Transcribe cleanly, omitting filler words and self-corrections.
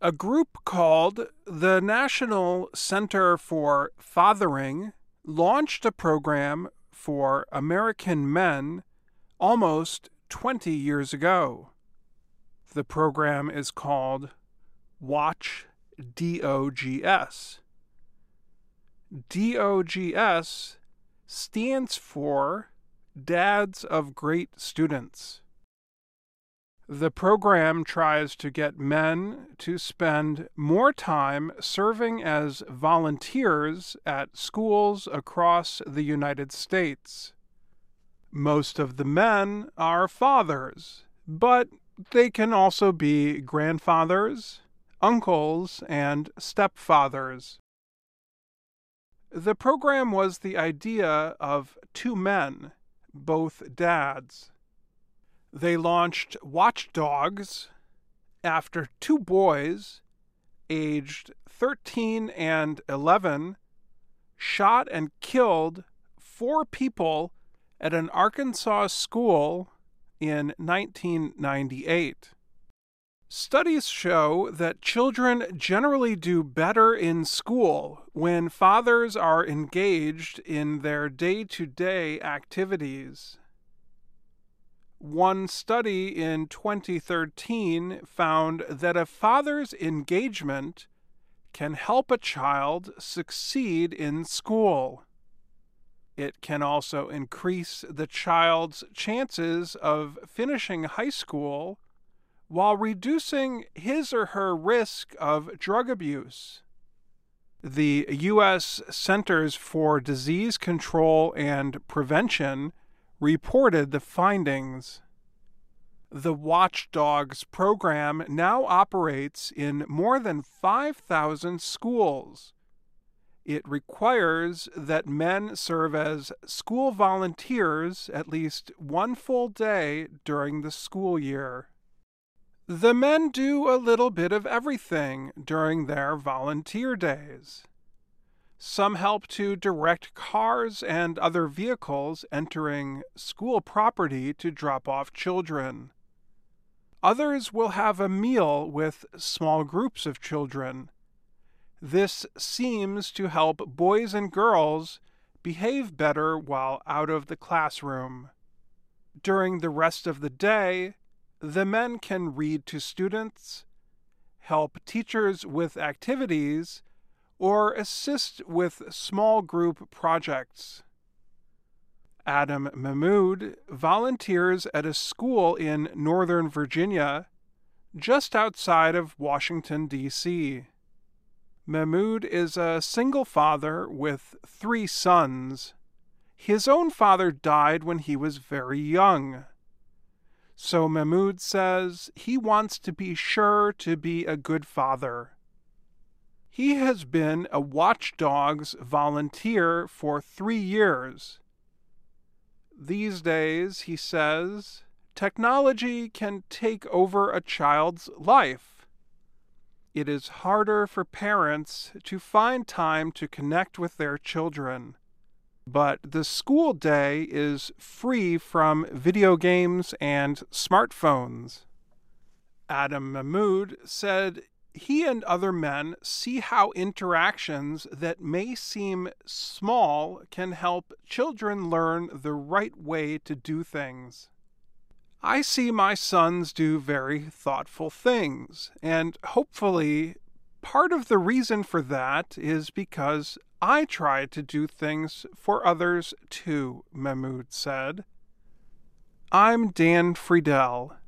A group called the National Center for Fathering launched a program for American men almost 20 years ago. The program is called Watch DOGS. DOGS stands for Dads of Great Students. The program tries to get men to spend more time serving as volunteers at schools across the United States. Most of the men are fathers, but they can also be grandfathers, uncles, and stepfathers. The program was the idea of two men, both dads. They launched Watchdogs after two boys, aged 13 and 11, shot and killed four people at an Arkansas school in 1998. Studies show that children generally do better in school when fathers are engaged in their day-to-day activities. One study in 2013 found that a father's engagement can help a child succeed in school. It can also increase the child's chances of finishing high school while reducing his or her risk of drug abuse. The U.S. Centers for Disease Control and Prevention reported the findings. The Watchdogs program now operates in more than 5,000 schools. It requires that men serve as school volunteers at least one full day during the school year. The men do a little bit of everything during their volunteer days. Some help to direct cars and other vehicles entering school property to drop off children. Others will have a meal with small groups of children. This seems to help boys and girls behave better while out of the classroom. During the rest of the day, the men can read to students, help teachers with activities, or assist with small group projects. Adam Mahmood volunteers at a school in Northern Virginia, just outside of Washington, D.C. Mahmood is a single father with 3 sons. His own father died when he was very young. So Mahmood says he wants to be sure to be a good father. He has been a Watchdogs volunteer for 3 years. These days, he says, technology can take over a child's life. It is harder for parents to find time to connect with their children. But the school day is free from video games and smartphones. Adam Mahmood said he and other men see how interactions that may seem small can help children learn the right way to do things. I see my sons do very thoughtful things, and hopefully part of the reason for that is because I try to do things for others too, Mahmood said. I'm Dan Friedel.